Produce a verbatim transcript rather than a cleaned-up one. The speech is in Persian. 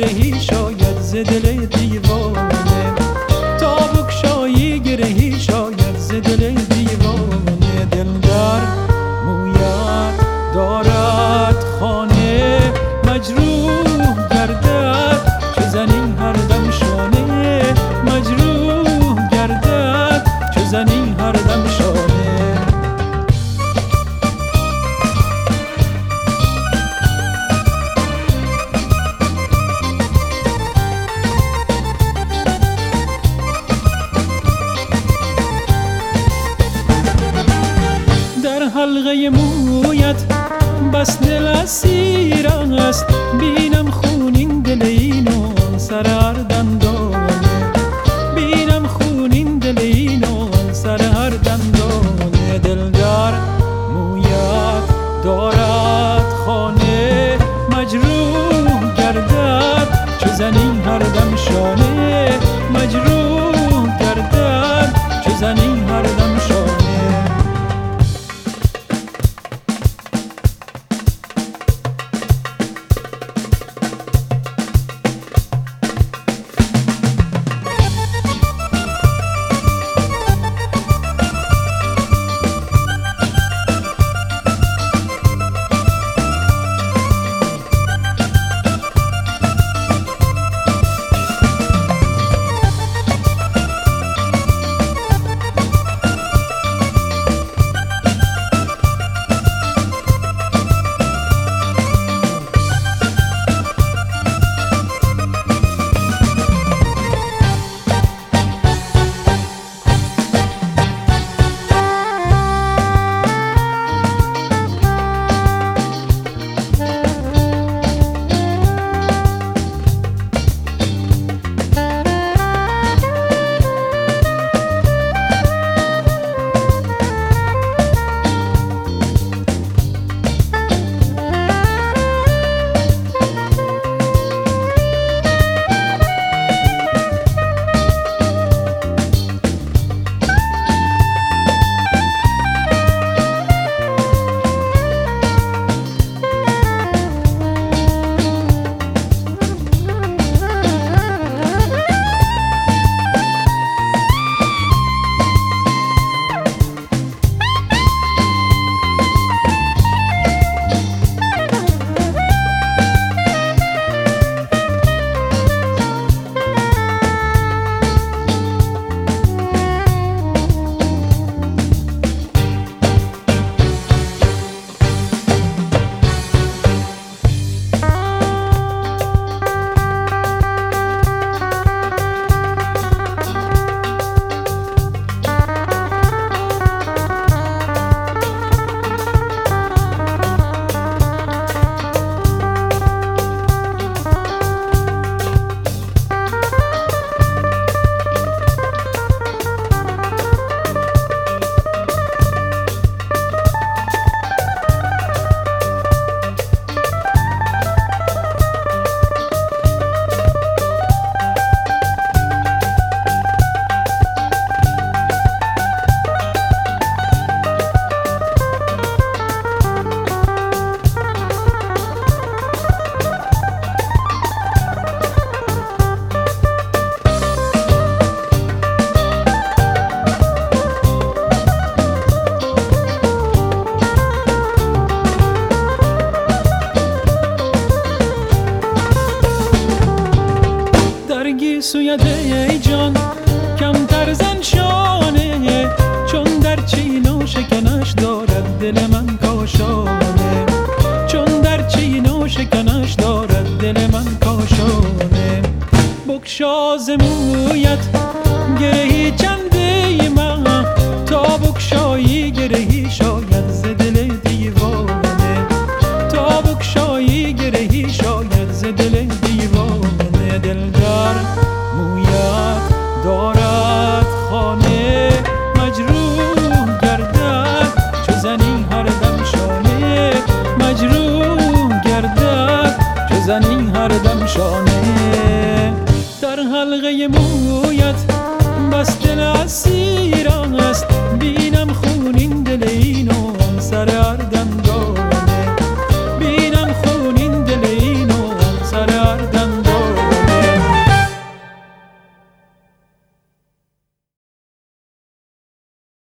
گرهی شاید ز دل دیوانه، تا بگشایی گرهی شاید ز دل دیوانه. دل در مویت دارد خانه، مجروح گردد چه زنی هر دم شانه، مجروح گردد چه زنی هر دم شانه. در حلقه مویت بس دل اسیر است، بینم خونین دل اینو سر هر دندانه، بینم خونین دل اینو سر هر دندانه. دل در مویت دارد خانه، مجروح گردد چه زنی هر دم شانه، مجروح گردد چه زنی هر دم شانه. سویت ای جان کمتر زن شانه، چون در چین و شکنش دارد دل من کاشانه، چون در چین و شکنش دارد دل من کاشانه. بگشا ز مویت گرهی چنده من، تا بگشایی گرهی شاید ز دل دیوانه، تا بگشایی گرهی شاید ز دل دیوانه. دل در مویت دارد خانه، مجروح گردد چه زنی هر دم شانه، مجروح گردد چه زنی هر دم شانه. در حلقه مویت بس دل اسیر